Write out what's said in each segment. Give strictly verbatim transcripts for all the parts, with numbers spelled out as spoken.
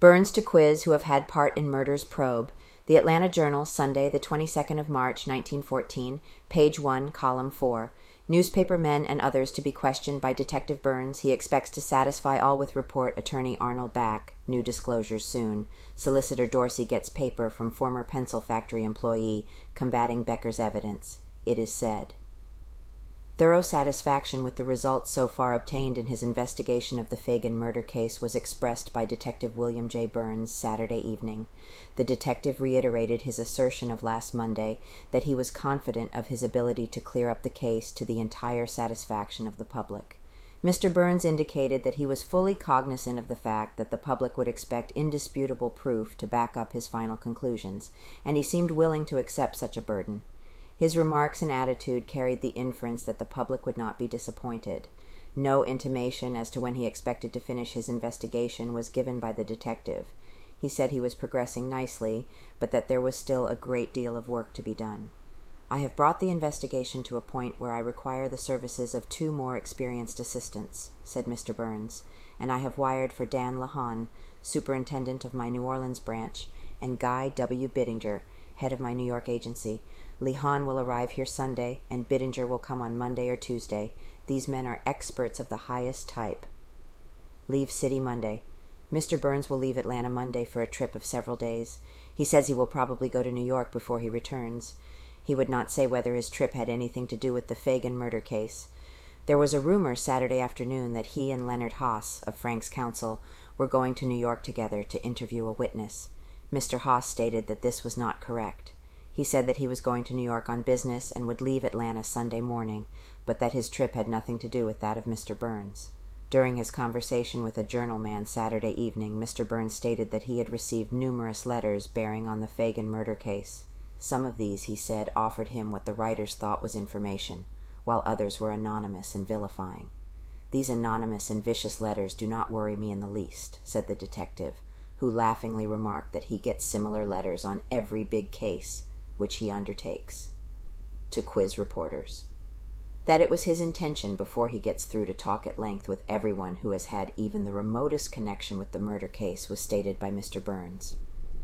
Burns to quiz who have had part in murder's probe. The Atlanta Journal, Sunday, the twenty-second of March, nineteen fourteen, page one, column four. Newspaper men and others to be questioned by Detective Burns. He expects to satisfy all with report. Attorney Arnold back. New disclosures soon. Solicitor Dorsey gets paper from former pencil factory employee combating Becker's evidence. It is said. Thorough satisfaction with the results so far obtained in his investigation of the Fagan murder case was expressed by Detective William J. Burns Saturday evening. The detective reiterated his assertion of last Monday that he was confident of his ability to clear up the case to the entire satisfaction of the public. Mister Burns indicated that he was fully cognizant of the fact that the public would expect indisputable proof to back up his final conclusions, and he seemed willing to accept such a burden. His remarks and attitude carried the inference that the public would not be disappointed. No intimation as to when he expected to finish his investigation was given by the detective. He said he was progressing nicely, but that there was still a great deal of work to be done. "I have brought the investigation to a point where I require the services of two more experienced assistants," said Mister Burns, "and I have wired for Dan Lahan, superintendent of my New Orleans branch, and Guy W. Bittinger, head of my New York agency. Lahan will arrive here Sunday, and Bittinger will come on Monday or Tuesday. These men are experts of the highest type. Leave city Monday. Mister Burns will leave Atlanta Monday for a trip of several days. He says he will probably go to New York before he returns. He would not say whether his trip had anything to do with the Fagan murder case. There was a rumor Saturday afternoon that he and Leonard Haas, of Frank's counsel, were going to New York together to interview a witness. Mister Haas stated that this was not correct. He said that he was going to New York on business and would leave Atlanta Sunday morning, but that his trip had nothing to do with that of Mister Burns. During his conversation with a journal man Saturday evening, Mister Burns stated that he had received numerous letters bearing on the Fagan murder case. Some of these, he said, offered him what the writers thought was information, while others were anonymous and vilifying. "These anonymous and vicious letters do not worry me in the least," said the detective, who laughingly remarked that he gets similar letters on every big case which he undertakes, to quiz reporters. That it was his intention before he gets through to talk at length with everyone who has had even the remotest connection with the murder case was stated by Mister Burns.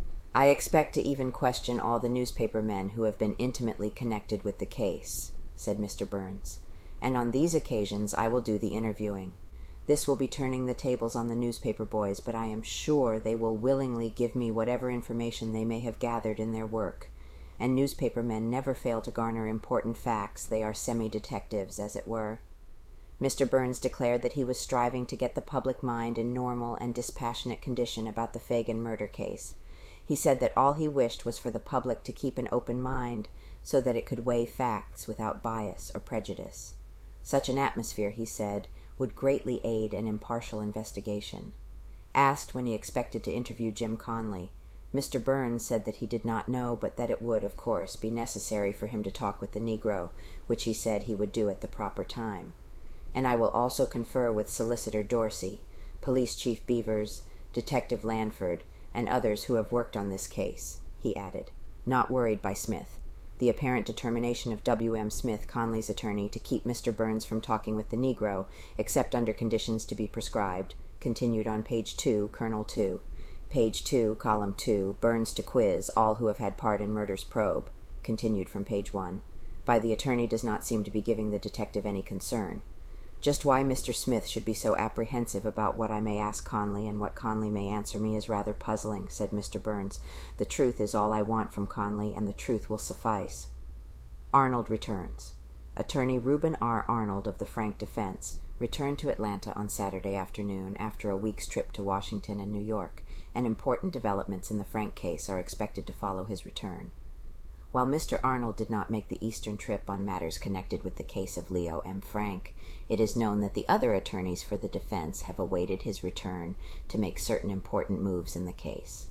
"I expect to even question all the newspaper men who have been intimately connected with the case," said Mister Burns, "and on these occasions I will do the interviewing. This will be turning the tables on the newspaper boys, but I am sure they will willingly give me whatever information they may have gathered in their work. And newspaper men never fail to garner important facts. They are semi-detectives, as it were." Mister Burns declared that he was striving to get the public mind in normal and dispassionate condition about the Fagan murder case. He said that all he wished was for the public to keep an open mind so that it could weigh facts without bias or prejudice. Such an atmosphere, he said, would greatly aid an impartial investigation. Asked when he expected to interview Jim Conley, Mister Burns said that he did not know, but that it would, of course, be necessary for him to talk with the Negro, which he said he would do at the proper time. "And I will also confer with Solicitor Dorsey, Police Chief Beavers, Detective Lanford, and others who have worked on this case," he added, not worried by Smith. The apparent determination of W. M. Smith, Conley's attorney, to keep Mister Burns from talking with the Negro, except under conditions to be prescribed, continued on page two, Colonel two. Page two, column two, Burns to quiz all who have had part in murder's probe, continued from page one, by the attorney does not seem to be giving the detective any concern. "Just why Mister Smith should be so apprehensive about what I may ask Conley and what Conley may answer me is rather puzzling," said Mister Burns. "The truth is all I want from Conley, and the truth will suffice." Arnold returns. Attorney Reuben R. Arnold of the Frank defense returned to Atlanta on Saturday afternoon after a week's trip to Washington and New York, and important developments in the Frank case are expected to follow his return. While Mister Arnold did not make the Eastern trip on matters connected with the case of Leo M. Frank, it is known that the other attorneys for the defense have awaited his return to make certain important moves in the case.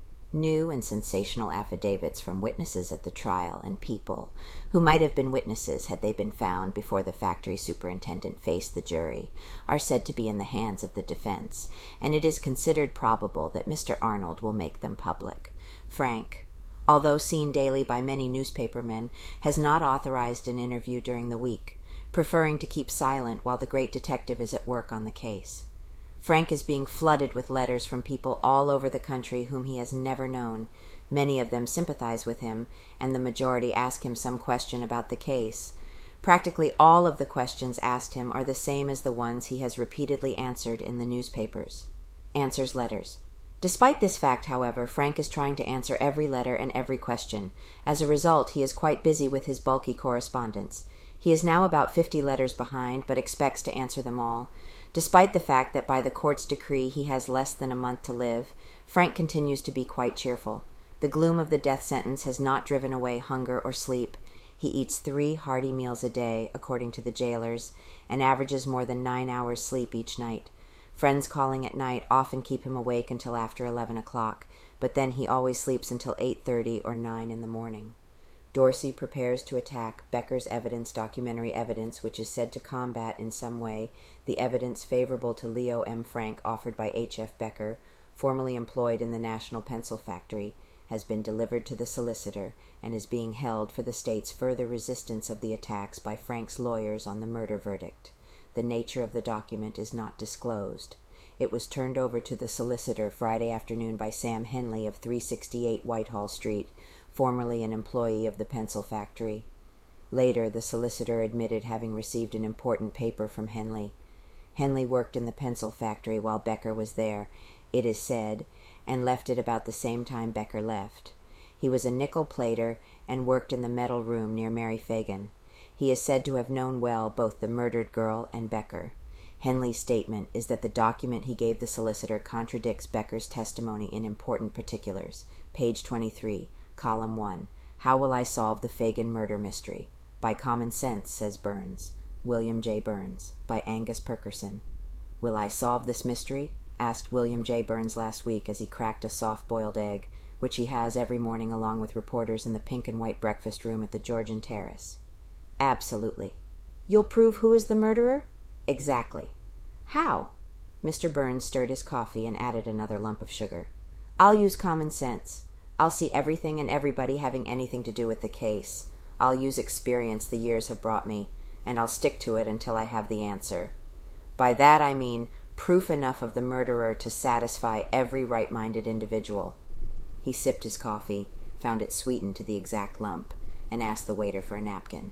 New and sensational affidavits from witnesses at the trial and people who might have been witnesses had they been found before the factory superintendent faced the jury are said to be in the hands of the defense, and it is considered probable that Mister Arnold will make them public. Frank, although seen daily by many newspapermen, has not authorized an interview during the week, preferring to keep silent while the great detective is at work on the case. Frank is being flooded with letters from people all over the country whom he has never known. Many of them sympathize with him, and the majority ask him some question about the case. Practically all of the questions asked him are the same as the ones he has repeatedly answered in the newspapers. Answers letters. Despite this fact, however, Frank is trying to answer every letter and every question. As a result, he is quite busy with his bulky correspondence. He is now about fifty letters behind, but expects to answer them all. Despite the fact that by the court's decree he has less than a month to live, Frank continues to be quite cheerful. The gloom of the death sentence has not driven away hunger or sleep. He eats three hearty meals a day, according to the jailers, and averages more than nine hours sleep each night. Friends calling at night often keep him awake until after eleven o'clock, but then he always sleeps until eight thirty or nine in the morning. Dorsey prepares to attack Becker's evidence, documentary evidence, which is said to combat in some way the evidence favorable to Leo M. Frank offered by H F. Becker, formerly employed in the National Pencil Factory, has been delivered to the solicitor and is being held for the state's further resistance of the attacks by Frank's lawyers on the murder verdict. The nature of the document is not disclosed. It was turned over to the solicitor Friday afternoon by Sam Henley of three sixty-eight Whitehall Street, formerly an employee of the pencil factory. Later, the solicitor admitted having received an important paper from Henley. Henley worked in the pencil factory while Becker was there, it is said, and left at about the same time Becker left. He was a nickel plater and worked in the metal room near Mary Fagan. He is said to have known well both the murdered girl and Becker. Henley's statement is that the document he gave the solicitor contradicts Becker's testimony in important particulars. Page twenty-three, column one. How will I solve the Fagan murder mystery? By common sense, says Burns. William J. Burns. By Angus Perkerson. Will I solve this mystery? Asked William J. Burns last week as he cracked a soft-boiled egg, which he has every morning along with reporters in the pink and white breakfast room at the Georgian Terrace. Absolutely. You'll prove who is the murderer? Exactly. How? Mister Burns stirred his coffee and added another lump of sugar. I'll use common sense. I'll see everything and everybody having anything to do with the case. I'll use experience the years have brought me, and I'll stick to it until I have the answer. By that I mean proof enough of the murderer to satisfy every right-minded individual. He sipped his coffee, found it sweetened to the exact lump, and asked the waiter for a napkin.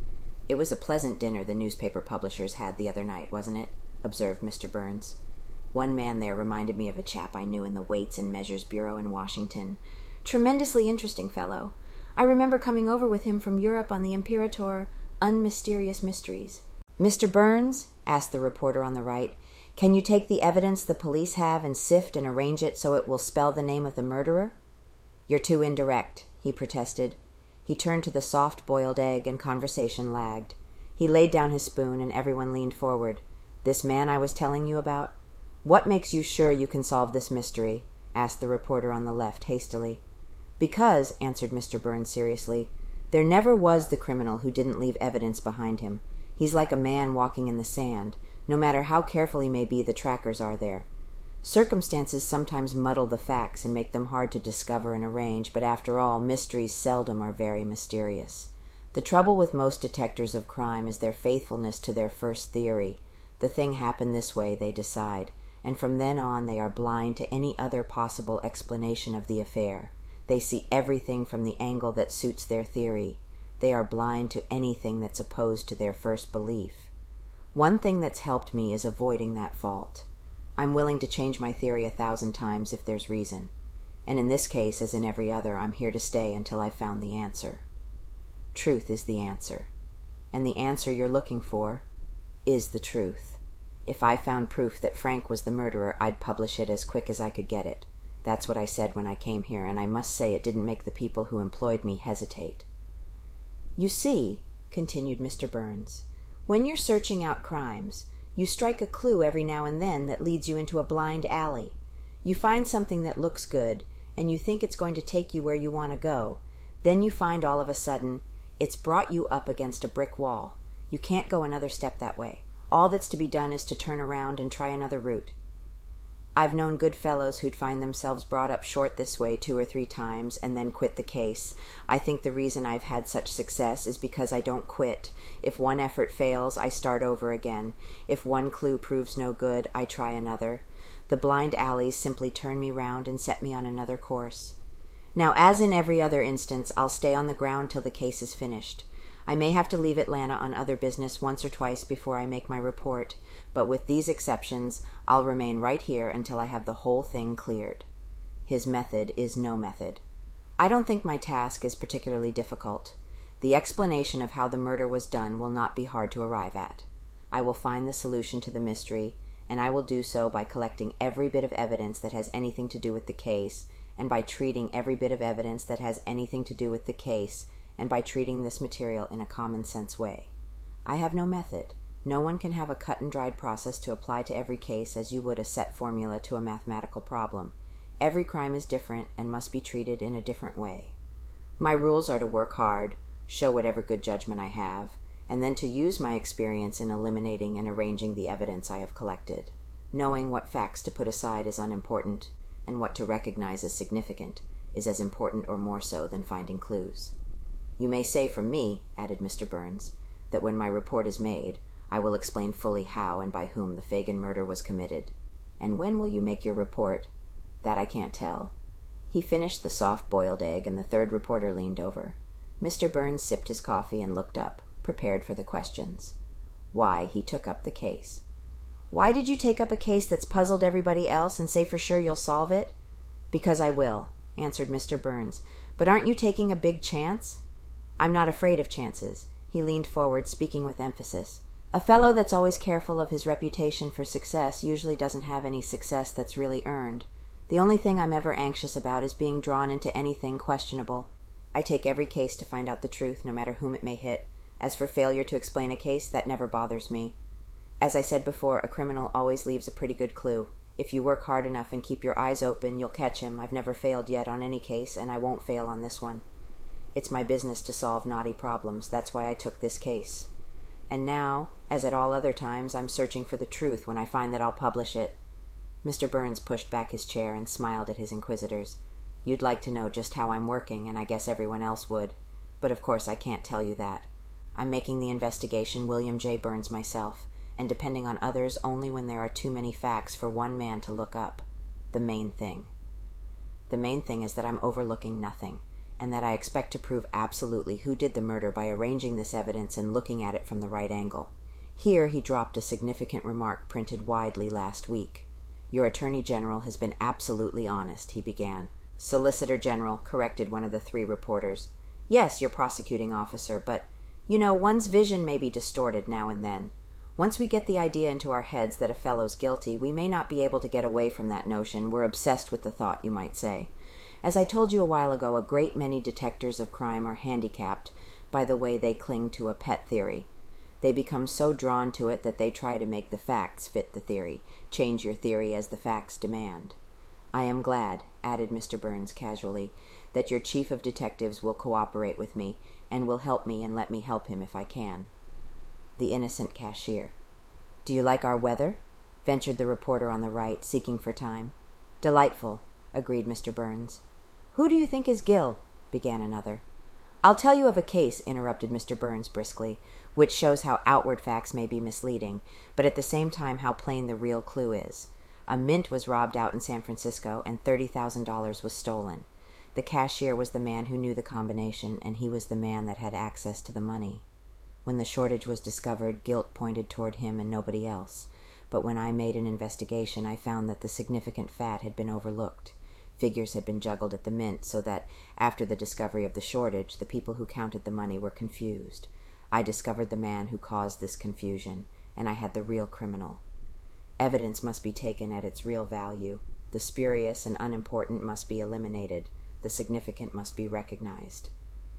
It was a pleasant dinner the newspaper publishers had the other night, wasn't it? Observed Mister Burns. One man there reminded me of a chap I knew in the Weights and Measures Bureau in Washington. Tremendously interesting fellow. I remember coming over with him from Europe on the Imperator Unmysterious Mysteries. Mister Burns, asked the reporter on the right, can you take the evidence the police have and sift and arrange it so it will spell the name of the murderer? You're too indirect, he protested. He turned to the soft-boiled egg, and conversation lagged. He laid down his spoon, and everyone leaned forward. This man I was telling you about? What makes you sure you can solve this mystery? Asked the reporter on the left hastily. Because, answered Mister Burns seriously, there never was the criminal who didn't leave evidence behind him. He's like a man walking in the sand. No matter how careful he may be, the trackers are there. Circumstances sometimes muddle the facts and make them hard to discover and arrange, but after all, mysteries seldom are very mysterious. The trouble with most detectors of crime is their faithfulness to their first theory. The thing happened this way, they decide, and from then on they are blind to any other possible explanation of the affair. They see everything from the angle that suits their theory. They are blind to anything that's opposed to their first belief. One thing that's helped me is avoiding that fault. I'm willing to change my theory a thousand times if there's reason. And in this case, as in every other, I'm here to stay until I've found the answer. Truth is the answer. And the answer you're looking for is the truth. If I found proof that Frank was the murderer, I'd publish it as quick as I could get it. That's what I said when I came here, and I must say it didn't make the people who employed me hesitate. You see, continued Mister Burns, when you're searching out crimes, you strike a clue every now and then that leads you into a blind alley. You find something that looks good, and you think it's going to take you where you want to go. Then you find all of a sudden it's brought you up against a brick wall. You can't go another step that way. All that's to be done is to turn around and try another route. I've known good fellows who'd find themselves brought up short this way two or three times and then quit the case. I think the reason I've had such success is because I don't quit. If one effort fails, I start over again. If one clue proves no good, I try another. The blind alleys simply turn me round and set me on another course. Now, as in every other instance, I'll stay on the ground till the case is finished. I may have to leave Atlanta on other business once or twice before I make my report, but with these exceptions, I'll remain right here until I have the whole thing cleared. His method is no method. I don't think my task is particularly difficult. The explanation of how the murder was done will not be hard to arrive at. I will find the solution to the mystery, and I will do so by collecting every bit of evidence that has anything to do with the case, and by treating every bit of evidence that has anything to do with the case, and by treating this material in a common-sense way. I have no method. No one can have a cut-and-dried process to apply to every case as you would a set formula to a mathematical problem. Every crime is different and must be treated in a different way. My rules are to work hard, show whatever good judgment I have, and then to use my experience in eliminating and arranging the evidence I have collected. Knowing what facts to put aside is unimportant, and what to recognize as significant is as important or more so than finding clues. You may say from me, added Mister Burns, that when my report is made, I will explain fully how and by whom the Fagin murder was committed. And when will you make your report? That I can't tell. He finished the soft-boiled egg, and the third reporter leaned over. Mister Burns sipped his coffee and looked up, prepared for the questions. Why, he took up the case. Why did you take up a case that's puzzled everybody else and say for sure you'll solve it? Because I will, answered Mister Burns. But aren't you taking a big chance? I'm not afraid of chances. He leaned forward, speaking with emphasis. A fellow that's always careful of his reputation for success usually doesn't have any success that's really earned. The only thing I'm ever anxious about is being drawn into anything questionable. I take every case to find out the truth, no matter whom it may hit. As for failure to explain a case, that never bothers me. As I said before, a criminal always leaves a pretty good clue. If you work hard enough and keep your eyes open, you'll catch him. I've never failed yet on any case, and I won't fail on this one. It's my business to solve knotty problems. That's why I took this case. And now, as at all other times, I'm searching for the truth when I find that I'll publish it. Mister Burns pushed back his chair and smiled at his inquisitors. You'd like to know just how I'm working, and I guess everyone else would. But of course I can't tell you that. I'm making the investigation William J. Burns myself, and depending on others only when there are too many facts for one man to look up. The main thing. The main thing is that I'm overlooking nothing, and that I expect to prove absolutely who did the murder by arranging this evidence and looking at it from the right angle. Here he dropped a significant remark printed widely last week. Your Attorney General has been absolutely honest, he began. Solicitor General, corrected one of the three reporters. Yes, your prosecuting officer, but, you know, one's vision may be distorted now and then. Once we get the idea into our heads that a fellow's guilty, we may not be able to get away from that notion. We're obsessed with the thought, you might say. As I told you a while ago, a great many detectors of crime are handicapped by the way they cling to a pet theory. They become so drawn to it that they try to make the facts fit the theory, change your theory as the facts demand. I am glad, added Mister Burns casually, that your chief of detectives will cooperate with me, and will help me and let me help him if I can. The innocent cashier. Do you like our weather? Ventured the reporter on the right, seeking for time. Delightful, agreed Mister Burns. Who do you think is Gill? Began another. I'll tell you of a case, interrupted Mister Burns briskly, which shows how outward facts may be misleading, but at the same time how plain the real clue is. A mint was robbed out in San Francisco, and thirty thousand dollars was stolen. The cashier was the man who knew the combination, and he was the man that had access to the money. When the shortage was discovered, guilt pointed toward him and nobody else. But when I made an investigation, I found that the significant fat had been overlooked. Figures had been juggled at the mint, so that, after the discovery of the shortage, the people who counted the money were confused. I discovered the man who caused this confusion, and I had the real criminal. Evidence must be taken at its real value. The spurious and unimportant must be eliminated. The significant must be recognized.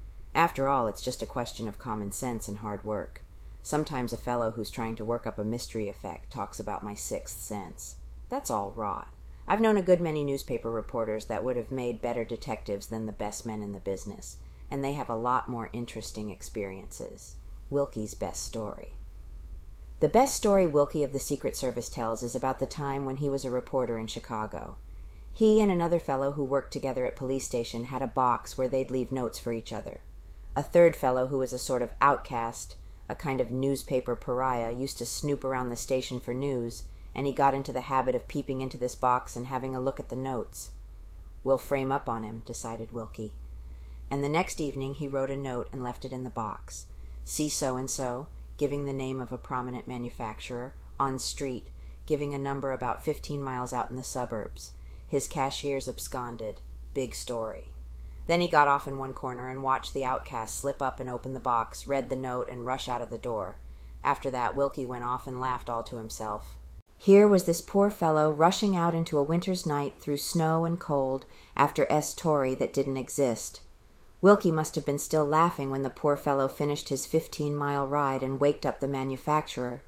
After all, it's just a question of common sense and hard work. Sometimes a fellow who's trying to work up a mystery effect talks about my sixth sense. That's all rot. I've known a good many newspaper reporters that would have made better detectives than the best men in the business, and they have a lot more interesting experiences. Wilkie's best story. The best story Wilkie of the Secret Service tells is about the time when he was a reporter in Chicago. He and another fellow who worked together at police station had a box where they'd leave notes for each other. A third fellow who was a sort of outcast, a kind of newspaper pariah, used to snoop around the station for news, and he got into the habit of peeping into this box and having a look at the notes. "We'll frame up on him," decided Wilkie. And the next evening he wrote a note and left it in the box. "See so-and-so," giving the name of a prominent manufacturer, "on street," giving a number about fifteen miles out in the suburbs. His cashier's absconded. Big story. Then he got off in one corner and watched the outcast slip up and open the box, read the note, and rush out of the door. After that, Wilkie went off and laughed all to himself. Here was this poor fellow rushing out into a winter's night through snow and cold after S. Torrey that didn't exist. Wilkie must have been still laughing when the poor fellow finished his fifteen-mile ride and waked up the manufacturer.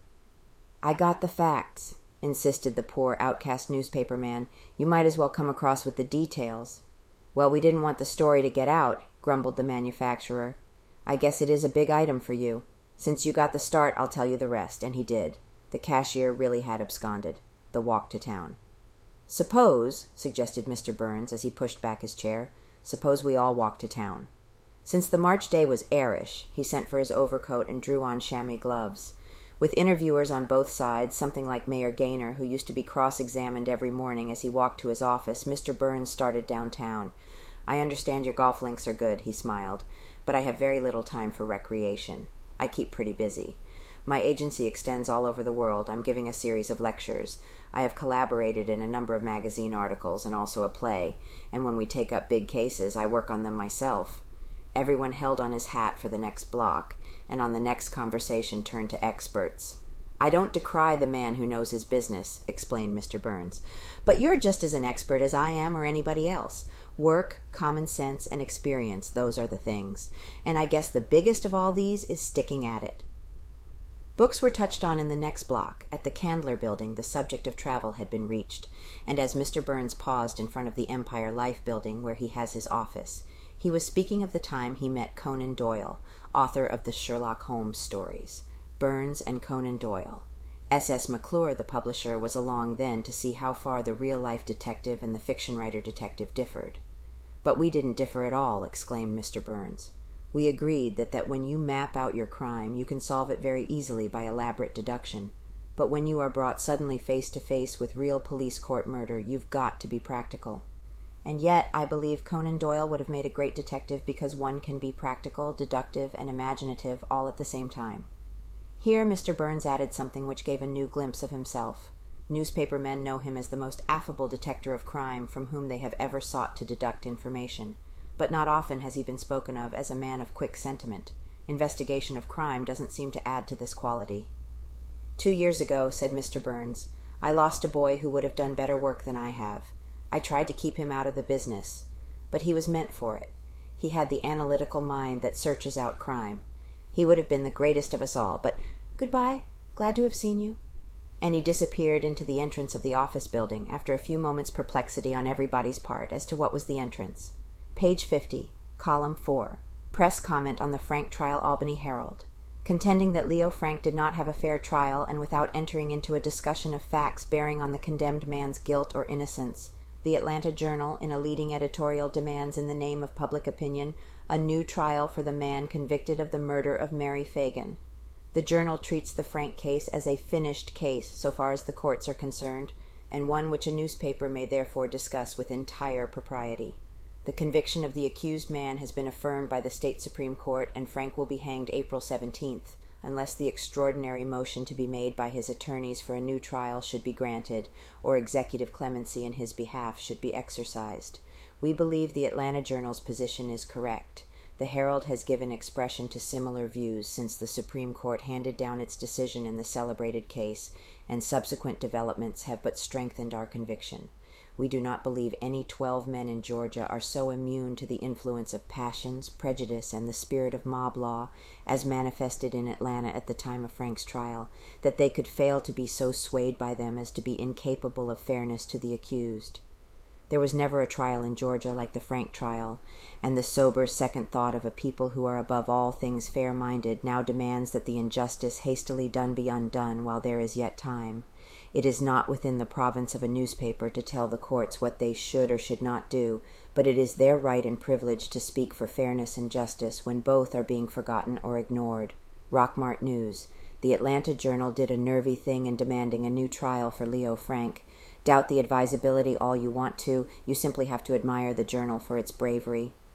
"I got the facts," insisted the poor outcast newspaper man. "You might as well come across with the details." "Well, we didn't want the story to get out," grumbled the manufacturer. "I guess it is a big item for you. Since you got the start, I'll tell you the rest." And he did. The cashier really had absconded. The walk to town. "Suppose," suggested Mister Burns as he pushed back his chair, "suppose we all walk to town." Since the March day was airish, he sent for his overcoat and drew on chamois gloves. With interviewers on both sides, something like Mayor Gaynor, who used to be cross-examined every morning as he walked to his office, Mister Burns started downtown. "I understand your golf links are good," he smiled, "but I have very little time for recreation. I keep pretty busy. My agency extends all over the world. I'm giving a series of lectures. I have collaborated in a number of magazine articles and also a play, and when we take up big cases, I work on them myself." Everyone held on his hat for the next block, and on the next conversation turned to experts. "I don't decry the man who knows his business," explained Mister Burns, "but you're just as an expert as I am or anybody else. Work, common sense, and experience, those are the things. And I guess the biggest of all these is sticking at it." Books were touched on in the next block. At the Candler Building, the subject of travel had been reached, and as Mister Burns paused in front of the Empire Life Building where he has his office, he was speaking of the time he met Conan Doyle, author of the Sherlock Holmes stories. Burns and Conan Doyle. S S McClure, the publisher, was along then to see how far the real-life detective and the fiction-writer-detective differed. "But we didn't differ at all," exclaimed Mister Burns. "We agreed that, that when you map out your crime, you can solve it very easily by elaborate deduction. But when you are brought suddenly face to face with real police court murder, you've got to be practical. And yet, I believe Conan Doyle would have made a great detective because one can be practical, deductive, and imaginative all at the same time." Here Mister Burns added something which gave a new glimpse of himself. Newspaper men know him as the most affable detector of crime from whom they have ever sought to deduct information. But not often has he been spoken of as a man of quick sentiment. Investigation of crime doesn't seem to add to this quality. "Two years ago," said Mister Burns, "I lost a boy who would have done better work than I have. I tried to keep him out of the business. But he was meant for it. He had the analytical mind that searches out crime. He would have been the greatest of us all, but goodbye, glad to have seen you." And he disappeared into the entrance of the office building after a few moments' perplexity on everybody's part as to what was the entrance. Page fifty, column four, press comment on the Frank trial, Albany Herald. Contending that Leo Frank did not have a fair trial, and without entering into a discussion of facts bearing on the condemned man's guilt or innocence, the Atlanta Journal, in a leading editorial, demands in the name of public opinion a new trial for the man convicted of the murder of Mary Fagan. The Journal treats the Frank case as a finished case so far as the courts are concerned, and one which a newspaper may therefore discuss with entire propriety. The conviction of the accused man has been affirmed by the state Supreme Court, and Frank will be hanged April seventeenth, unless the extraordinary motion to be made by his attorneys for a new trial should be granted, or executive clemency in his behalf should be exercised. We believe the Atlanta Journal's position is correct. The Herald has given expression to similar views since the Supreme Court handed down its decision in the celebrated case, and subsequent developments have but strengthened our conviction. We do not believe any twelve men in Georgia are so immune to the influence of passions, prejudice, and the spirit of mob law, as manifested in Atlanta at the time of Frank's trial, that they could fail to be so swayed by them as to be incapable of fairness to the accused. There was never a trial in Georgia like the Frank trial, and the sober second thought of a people who are above all things fair-minded now demands that the injustice hastily done be undone while there is yet time. It is not within the province of a newspaper to tell the courts what they should or should not do, but it is their right and privilege to speak for fairness and justice when both are being forgotten or ignored. Rockmart News. The Atlanta Journal did a nervy thing in demanding a new trial for Leo Frank. Doubt the advisability all you want to, you simply have to admire the Journal for its bravery.